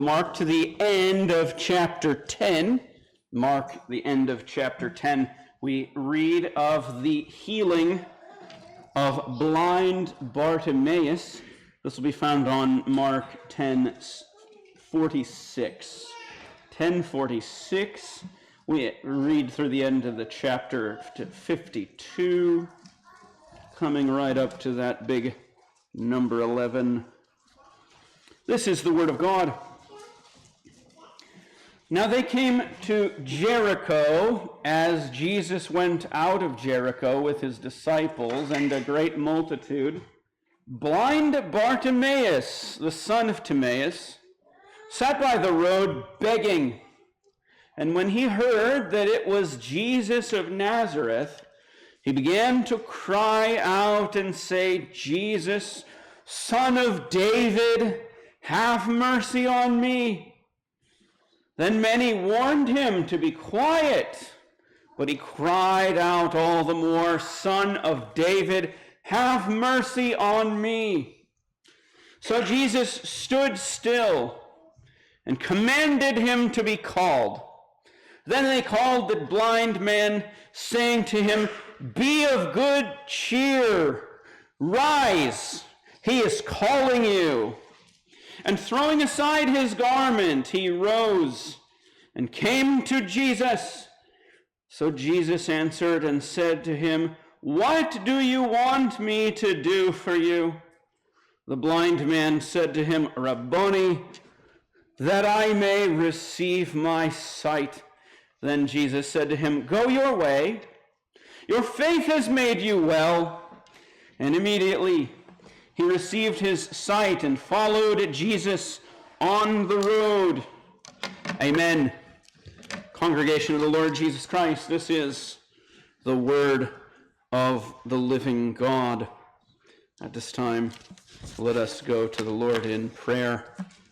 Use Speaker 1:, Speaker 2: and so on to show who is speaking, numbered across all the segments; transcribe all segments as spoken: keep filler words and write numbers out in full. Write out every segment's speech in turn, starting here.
Speaker 1: Mark to the end of chapter ten. Mark, the end of chapter ten. We read of the healing of blind Bartimaeus. This will be found on Mark ten forty-six. ten forty-six. We read through the end of the chapter to fifty-two, coming right up to that big number eleven. This is the word of God. Now they came to Jericho as Jesus went out of Jericho with his disciples and a great multitude. Blind Bartimaeus, the son of Timaeus, sat by the road begging. And when he heard that it was Jesus of Nazareth, he began to cry out and say, "Jesus, Son of David, have mercy on me." Then many warned him to be quiet, but he cried out all the more, "Son of David, have mercy on me." So Jesus stood still and commanded him to be called. Then they called the blind man, saying to him, "Be of good cheer, rise, he is calling you." And throwing aside his garment, he rose and came to Jesus. So Jesus answered and said to him, "What do you want me to do for you?" The blind man said to him, "Rabboni, that I may receive my sight." Then Jesus said to him, "Go your way, your faith has made you well." And immediately he received his sight and followed Jesus on the road. Amen. Congregation of the Lord Jesus Christ, this is the word of the living God. At this time, let us go to the Lord in prayer.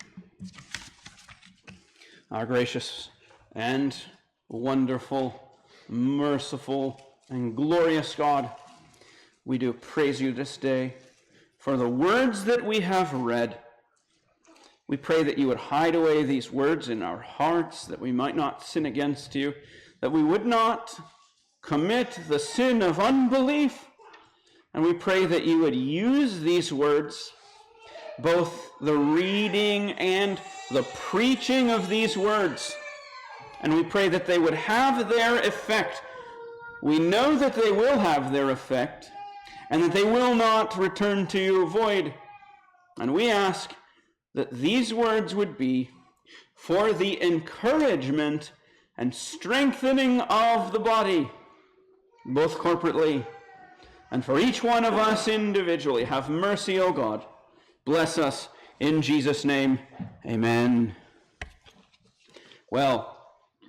Speaker 1: Our gracious and wonderful, merciful, and glorious God, we do praise you this day for the words that we have read. We pray that you would hide away these words in our hearts, that we might not sin against you, that we would not commit the sin of unbelief. And we pray that you would use these words, both the reading and the preaching of these words. And we pray that they would have their effect. We know that they will have their effect, and that they will not return to you void. And we ask that these words would be for the encouragement and strengthening of the body, both corporately and for each one of us individually. Have mercy, O God. Bless us in Jesus' name. Amen. Well,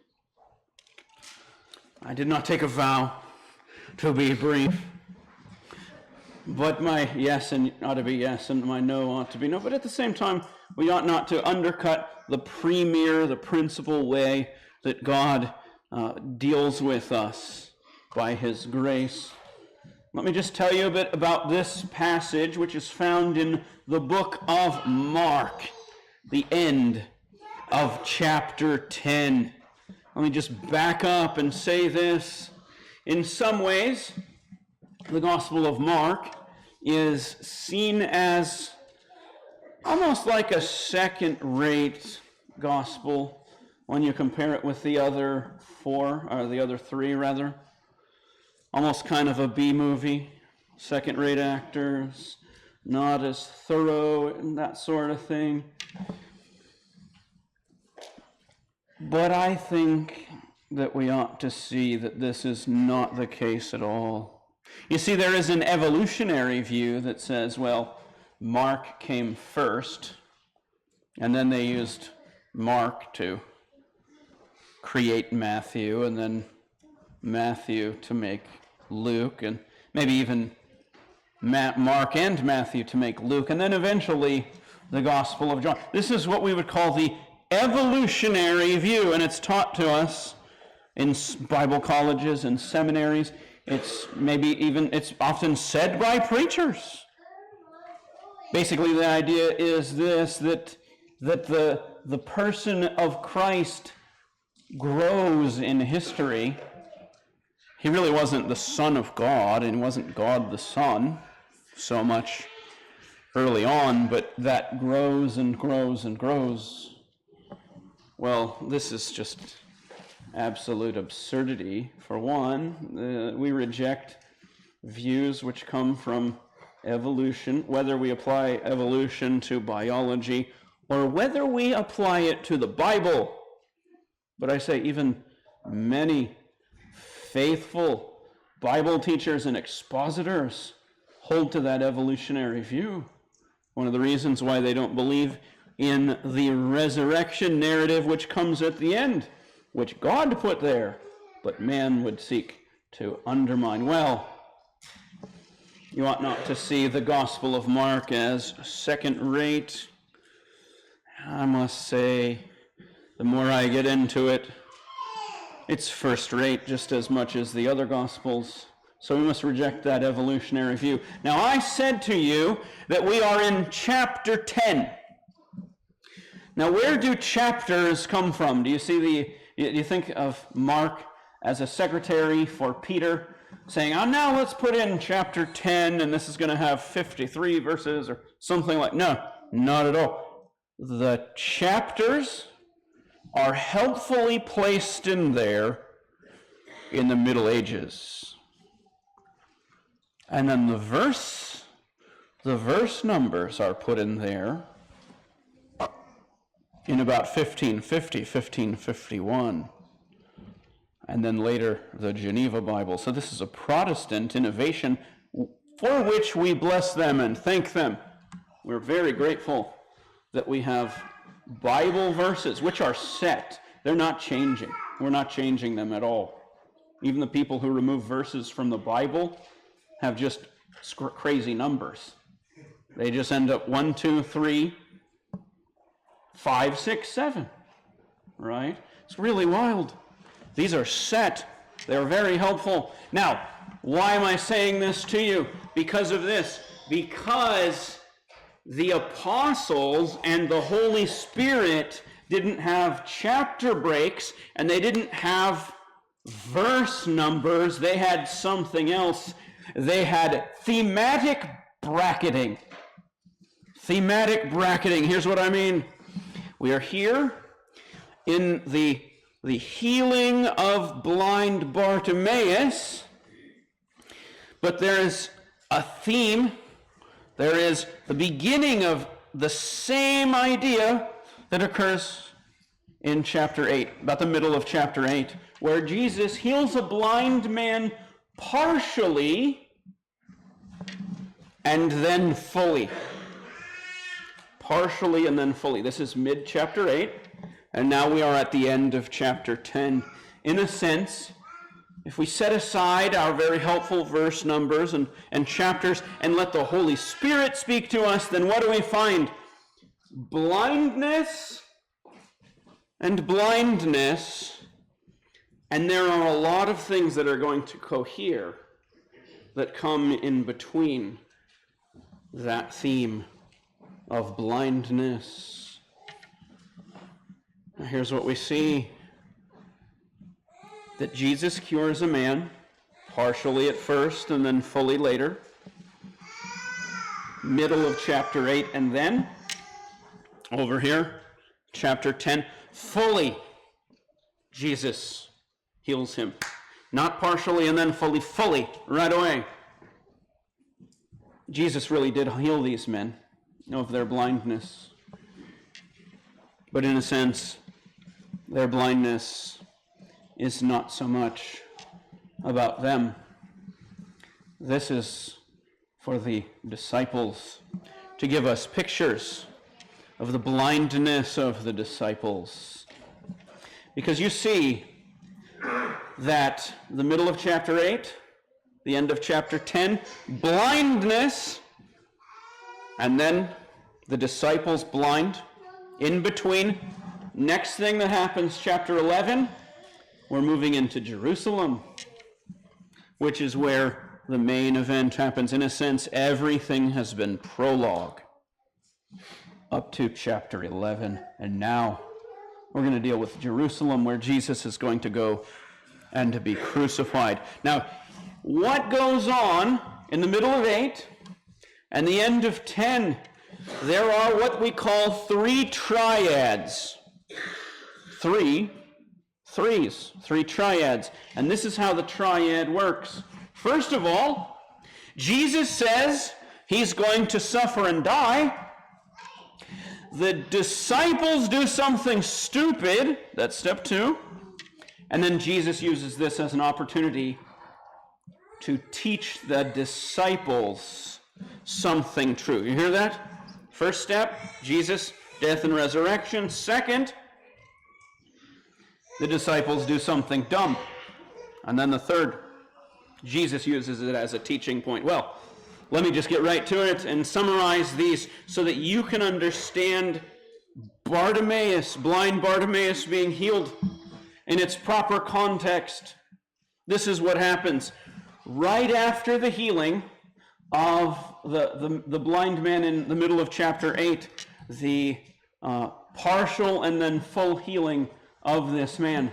Speaker 1: I did not take a vow to be brief. But my yes and ought to be yes, and my no ought to be no. But at the same time, we ought not to undercut the premier, the principal way that God uh, deals with us by his grace. Let me just tell you a bit about this passage, which is found in the book of Mark, the end of chapter ten. Let me just back up and say this. In some ways, the Gospel of Mark is seen as almost like a second-rate gospel when you compare it with the other four, or the other three, rather. Almost kind of a B-movie, second-rate actors, not as thorough and that sort of thing. But I think that we ought to see that this is not the case at all. You see, there is an evolutionary view that says, well, Mark came first, and then they used Mark to create Matthew, and then Matthew to make Luke, and maybe even Mark and Matthew to make Luke, and then eventually the Gospel of John. This is what we would call the evolutionary view, and it's taught to us in Bible colleges and seminaries. It's maybe even, it's often said by preachers. Basically, the idea is this, that, that the the person of Christ grows in history. He really wasn't the Son of God, and he wasn't God the Son so much early on, but that grows and grows and grows. Well, this is just absolute absurdity. For one, uh, we reject views which come from evolution, whether we apply evolution to biology or whether we apply it to the Bible. But I say even many faithful Bible teachers and expositors hold to that evolutionary view. One of the reasons why they don't believe in the resurrection narrative which comes at the end, which God put there, but man would seek to undermine. Well, you ought not to see the Gospel of Mark as second-rate. I must say, the more I get into it, it's first-rate just as much as the other Gospels. So we must reject that evolutionary view. Now, I said to you that we are in chapter ten. Now, where do chapters come from? Do you see the, do you think of Mark as a secretary for Peter saying, oh, now let's put in chapter ten, and this is going to have fifty-three verses or something like, no, not at all. The chapters are helpfully placed in there in the Middle Ages. And then the verse, the verse numbers are put in there in about fifteen fifty, fifteen fifty-one. And then later, the Geneva Bible. So this is a Protestant innovation for which we bless them and thank them. We're very grateful that we have Bible verses, which are set. They're not changing. We're not changing them at all. Even the people who remove verses from the Bible have just crazy numbers. They just end up one, two, three, five, six, seven, right? It's really wild. These are set. They're very helpful. Now, why am I saying this to you? Because of this. Because the apostles and the Holy Spirit didn't have chapter breaks, and they didn't have verse numbers. They had something else. They had thematic bracketing. Thematic bracketing. Here's what I mean. We are here in the, the healing of blind Bartimaeus, but there is a theme. There is the beginning of the same idea that occurs in chapter eight, about the middle of chapter eight, where Jesus heals a blind man partially and then fully. Partially and then fully. This is mid-chapter eight, and now we are at the end of chapter ten. In a sense, if we set aside our very helpful verse numbers and, and chapters and let the Holy Spirit speak to us, then what do we find? Blindness and blindness, and there are a lot of things that are going to cohere that come in between that theme of blindness. Now here's what we see. That Jesus cures a man, partially at first and then fully later. Middle of chapter eight, and then, over here, chapter ten, fully Jesus heals him. Not partially and then fully, fully, right away. Jesus really did heal these men of their blindness. But in a sense, their blindness is not so much about them. This is for the disciples to give us pictures of the blindness of the disciples. Because you see that the middle of chapter eight, the end of chapter ten, blindness, and then the disciples blind. In between, next thing that happens, chapter eleven, we're moving into Jerusalem, which is where the main event happens. In a sense, everything has been prologue. up to chapter eleven. And now we're going to deal with Jerusalem, where Jesus is going to go and to be crucified. Now, what goes on in the middle of eight and the end of ten? There are what we call three triads. Three, threes, three triads. And this is how the triad works. First of all, Jesus says he's going to suffer and die. The disciples do something stupid. That's step two. And then Jesus uses this as an opportunity to teach the disciples something true. You hear that? First step, Jesus, death and resurrection. Second, the disciples do something dumb. And then the third, Jesus uses it as a teaching point. Well, let me just get right to it and summarize these so that you can understand Bartimaeus, blind Bartimaeus being healed in its proper context. This is what happens. Right after the healing of the, the, the blind man in the middle of chapter eight, the uh, partial and then full healing of this man,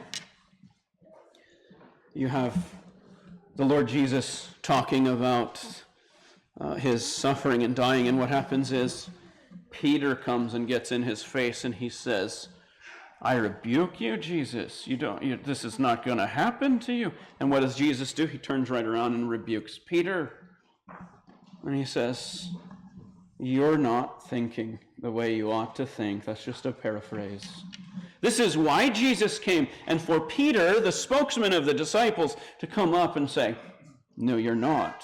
Speaker 1: you have the Lord Jesus talking about uh, his suffering and dying, and what happens is Peter comes and gets in his face and he says, I rebuke you, Jesus. You don't. You, this is not going to happen to you. And what does Jesus do? He turns right around and rebukes Peter. And he says, you're not thinking the way you ought to think. That's just a paraphrase. This is why Jesus came. And for Peter, the spokesman of the disciples, to come up and say, no, you're not.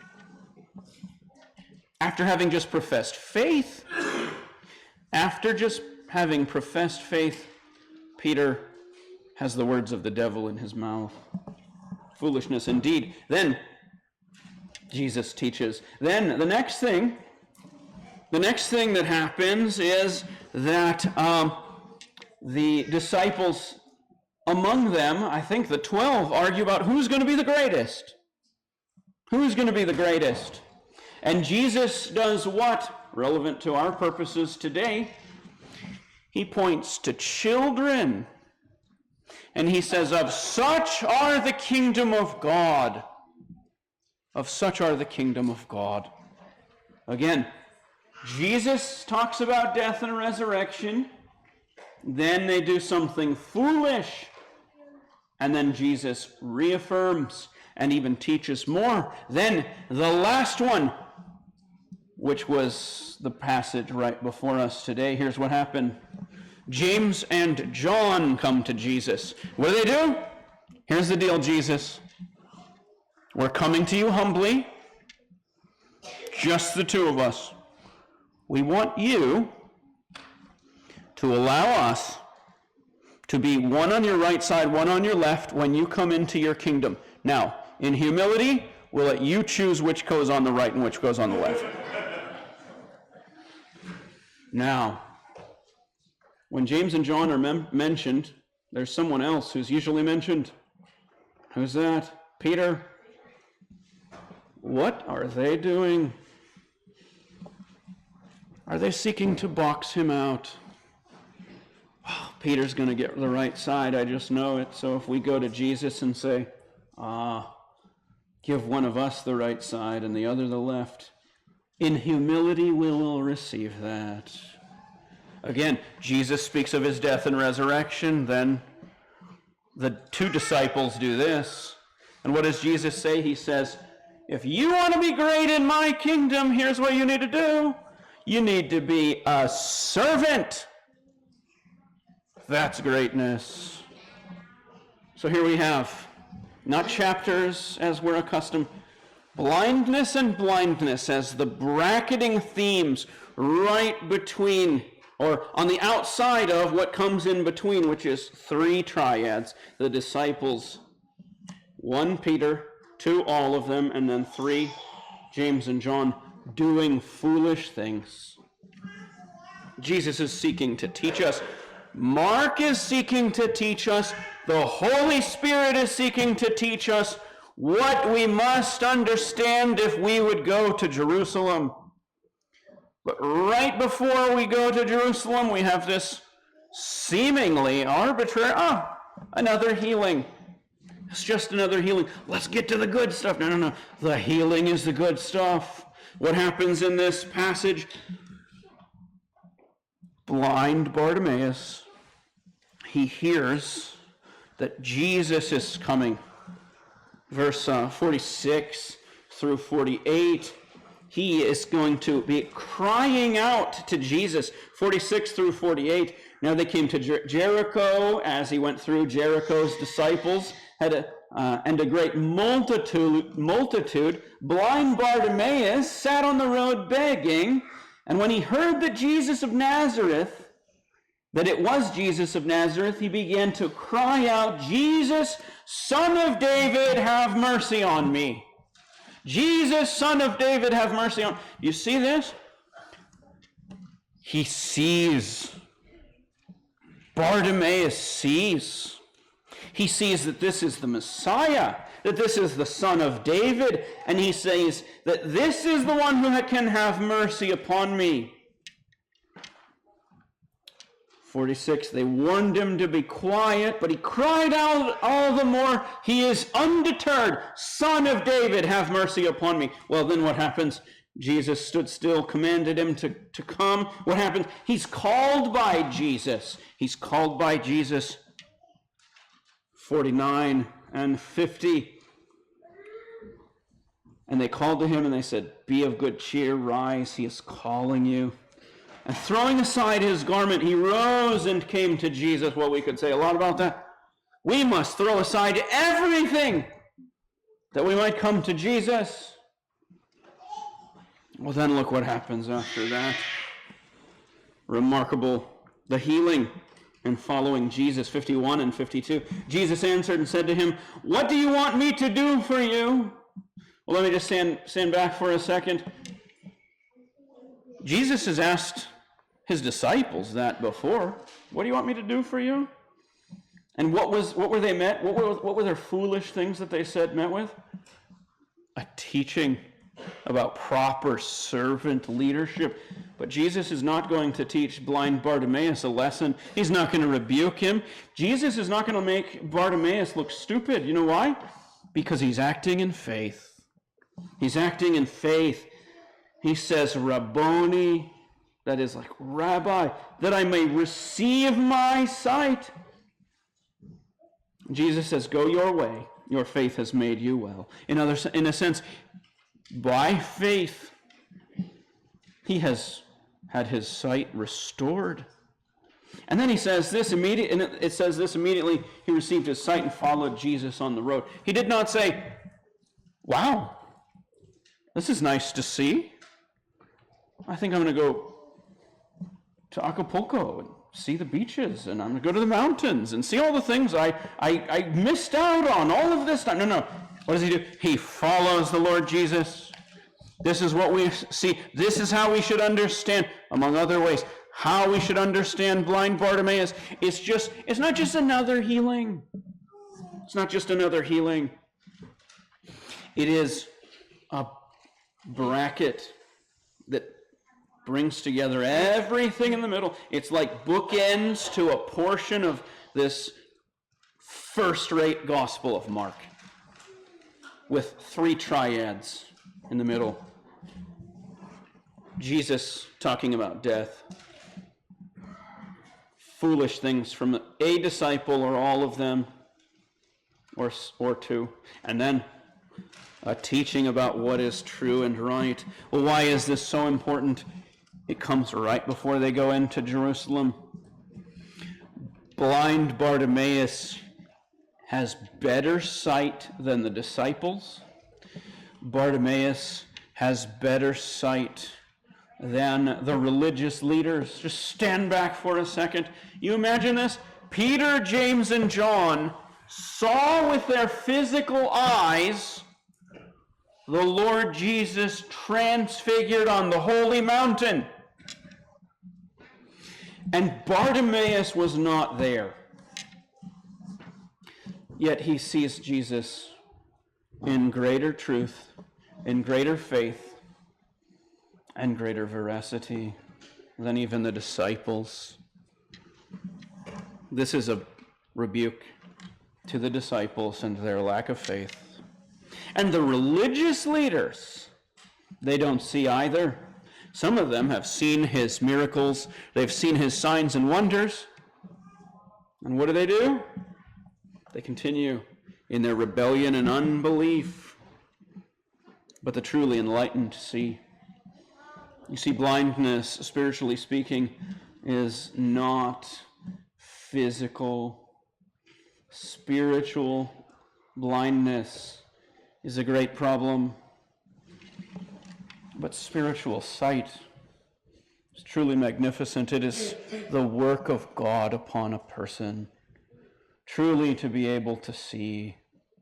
Speaker 1: After having just professed faith, after just having professed faith, Peter has the words of the devil in his mouth. Foolishness indeed. Then Jesus teaches. Then the next thing, the next thing that happens is that um, the disciples, among them, I think the twelve, argue about who's going to be the greatest. Who's going to be the greatest? And Jesus does what? Relevant to our purposes today. He points to children. And he says, of such are the kingdom of God. Of such are the kingdom of God. Again, Jesus talks about death and resurrection. Then they do something foolish. And then Jesus reaffirms and even teaches more. Then the last one, which was the passage right before us today. Here's what happened. James and John come to Jesus. What do they do? Here's the deal, Jesus. We're coming to you humbly. Just the two of us. We want you to allow us to be one on your right side, one on your left when you come into your kingdom. Now, in humility, we'll let you choose which goes on the right and which goes on the left. Now, when James and John are mem- mentioned, there's someone else who's usually mentioned. Who's that? Peter. What are they doing? Are they seeking to box him out? Oh, Peter's going to get the right side, I just know it. So if we go to Jesus and say, ah, give one of us the right side and the other the left, in humility we will receive that. Again, Jesus speaks of his death and resurrection. Then the two disciples do this. And what does Jesus say? He says, if you want to be great in my kingdom, here's what you need to do. You need to be a servant. That's greatness. So here we have, not chapters as we're accustomed, blindness and blindness as the bracketing themes right between, or on the outside of what comes in between, which is three triads. The disciples, one Peter, two all of them, and then three, James and John, doing foolish things. Jesus is seeking to teach us. Mark is seeking to teach us. The Holy Spirit is seeking to teach us what we must understand if we would go to Jerusalem. But right before we go to Jerusalem, we have this seemingly arbitrary, ah, another healing. It's just another healing. Let's get to the good stuff. No, no, no. The healing is the good stuff. What happens in this passage? Blind Bartimaeus, he hears that Jesus is coming. Verse uh, forty-six through forty-eight, he is going to be crying out to Jesus. forty-six through forty-eight, now they came to Jer- Jericho. As he went through, Jericho's disciples had a, uh, and a great multitude, multitude, blind Bartimaeus sat on the road begging, and when he heard that Jesus of Nazareth, that it was Jesus of Nazareth, he began to cry out, Jesus, Son of David, have mercy on me. Jesus, Son of David, have mercy on me. You see this? He sees. Bartimaeus sees. He sees that this is the Messiah, that this is the Son of David, and he says that this is the one who can have mercy upon me. forty-six, they warned him to be quiet, but he cried out all the more, he is undeterred, Son of David, have mercy upon me. Well, then what happens? Jesus stood still, commanded him to, to come. What happens? He's called by Jesus. He's called by Jesus. forty-nine and fifty. And they called to him and they said, be of good cheer, rise, he is calling you. And throwing aside his garment, he rose and came to Jesus. Well, we could say a lot about that. We must throw aside everything that we might come to Jesus. Well, then look what happens after that. Remarkable, the healing and following Jesus, fifty-one and fifty-two. Jesus answered and said to him, what do you want me to do for you? Well, let me just stand, stand back for a second. Jesus has asked his disciples that before. What do you want me to do for you? And what was what were they met? What were what were their foolish things that they said met with? A teaching about proper servant leadership. But Jesus is not going to teach blind Bartimaeus a lesson. He's not going to rebuke him. Jesus is not going to make Bartimaeus look stupid. You know why? Because he's acting in faith. He's acting in faith. He says, Rabboni, that is like Rabbi, that I may receive my sight. Jesus says, go your way. Your faith has made you well. In other, in a sense, by faith, he has had his sight restored. And then he says this immediately, and it says this immediately, he received his sight and followed Jesus on the road. He did not say, wow, this is nice to see. I think I'm going to go to Acapulco and see the beaches, and I'm going to go to the mountains and see all the things I, I, I missed out on all of this time. No, no. What does he do? He follows the Lord Jesus. This is what we see. This is how we should understand, among other ways, how we should understand blind Bartimaeus. It's just, it's not just another healing. It's not just another healing. It is a bracket that brings together everything in the middle. It's like bookends to a portion of this first-rate Gospel of Mark with three triads in the middle. Jesus talking about death. Foolish things from a disciple or all of them or, or two. And then a teaching about what is true and right. Well, why is this so important? It comes right before they go into Jerusalem. Blind Bartimaeus has better sight than the disciples. Bartimaeus has better sight than the religious leaders. Just stand back for a second. You imagine this? Peter, James, and John saw with their physical eyes the Lord Jesus transfigured on the holy mountain. And Bartimaeus was not there. Yet he sees Jesus in greater truth, in greater faith. and greater veracity than even the disciples. This is a rebuke to the disciples and their lack of faith. And the religious leaders, they don't see either. Some of them have seen his miracles. They've seen his signs and wonders. And what do they do? They continue in their rebellion and unbelief. But the truly enlightened see. You see, blindness, spiritually speaking, is not physical. Spiritual blindness is a great problem. But spiritual sight is truly magnificent. It is the work of God upon a person, truly to be able to see.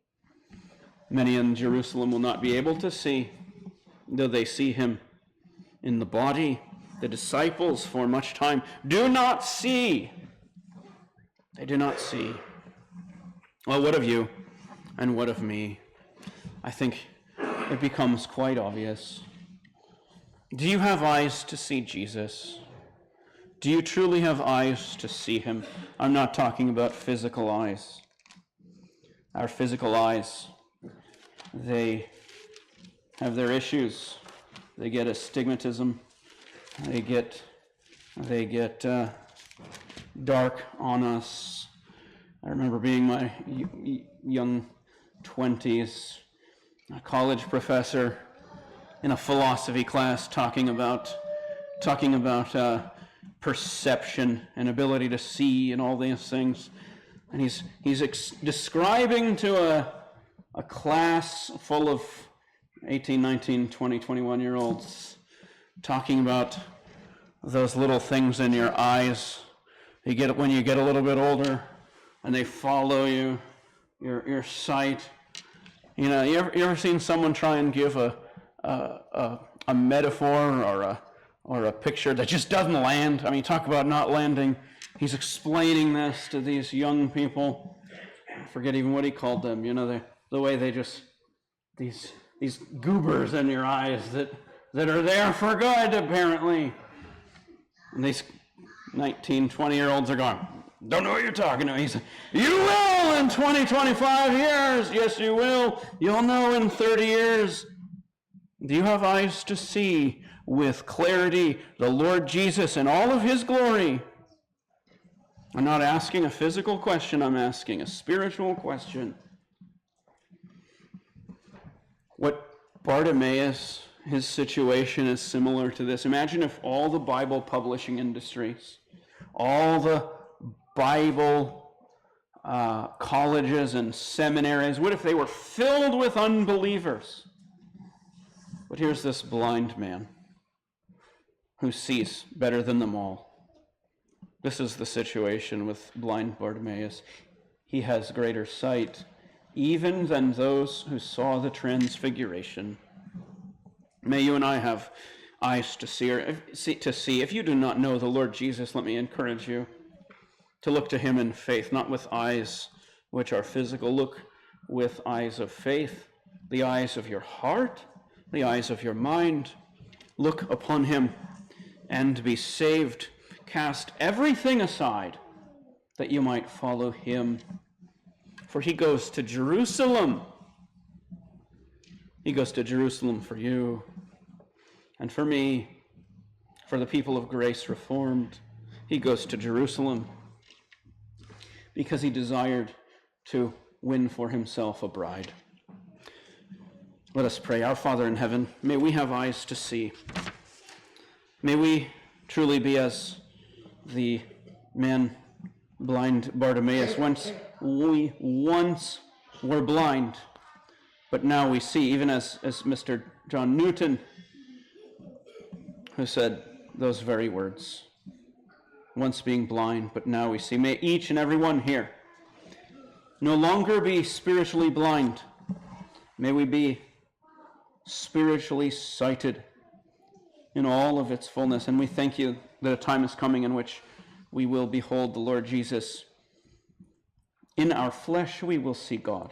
Speaker 1: Many in Jerusalem will not be able to see, though they see him in the body. The disciples for much time do not see. They do not see. Well, what of you and what of me? I think it becomes quite obvious. Do you have eyes to see Jesus? Do you truly have eyes to see him? I'm not talking about physical eyes. Our physical eyes, they have their issues. They get astigmatism. They get, they get uh, dark on us. I remember being my young twenties, a college professor in a philosophy class talking about talking about uh, perception and ability to see and all these things, and he's he's ex- describing to a a class full of eighteen, nineteen, twenty, twenty-one year olds, talking about those little things in your eyes. You get when you get a little bit older, and they follow you, your your sight. You know, you ever you ever seen someone try and give a A, a, a metaphor or a or a picture that just doesn't land? I mean, talk about not landing. He's explaining this to these young people. I forget even what he called them. You know, the the way they just these these goobers in your eyes that that are there for good apparently. And these nineteen, twenty year olds are going, don't know what you're talking about. He said, you will in twenty, twenty-five years. Yes, you will. You'll know in thirty years. Do you have eyes to see with clarity the Lord Jesus in all of his glory? I'm not asking a physical question, I'm asking a spiritual question. What Bartimaeus, his situation is similar to this. Imagine if all the Bible publishing industries, all the Bible uh, colleges and seminaries, what if they were filled with unbelievers? But here's this blind man who sees better than them all. This is the situation with blind Bartimaeus. He has greater sight even than those who saw the transfiguration. May you and I have eyes to see, or to see. If you do not know the Lord Jesus, let me encourage you to look to him in faith, not with eyes which are physical. Look with eyes of faith, the eyes of your heart, the eyes of your mind. Look upon him and be saved. Cast everything aside that you might follow him. For he goes to Jerusalem. He goes to Jerusalem for you and for me, for the people of Grace Reformed. He goes to Jerusalem because he desired to win for himself a bride. Let us pray. Our Father in heaven, may we have eyes to see. May we truly be as the man blind Bartimaeus. Once we once were blind, but now we see, even as, as Mister John Newton, who said those very words. Once being blind, but now we see. May each and every one here no longer be spiritually blind. May we be spiritually sighted in all of its fullness. And we thank you that a time is coming in which we will behold the Lord Jesus. In our flesh we will see God.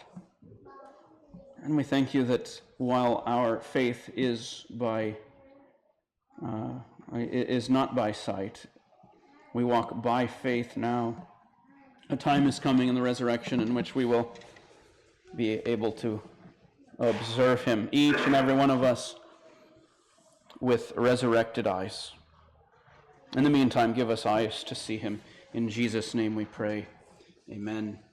Speaker 1: And we thank you that while our faith is by uh, is not by sight. We walk by faith now. A time is coming in the resurrection in which we will be able to observe him, each and every one of us, with resurrected eyes. In the meantime, give us eyes to see him. In Jesus' name we pray. Amen.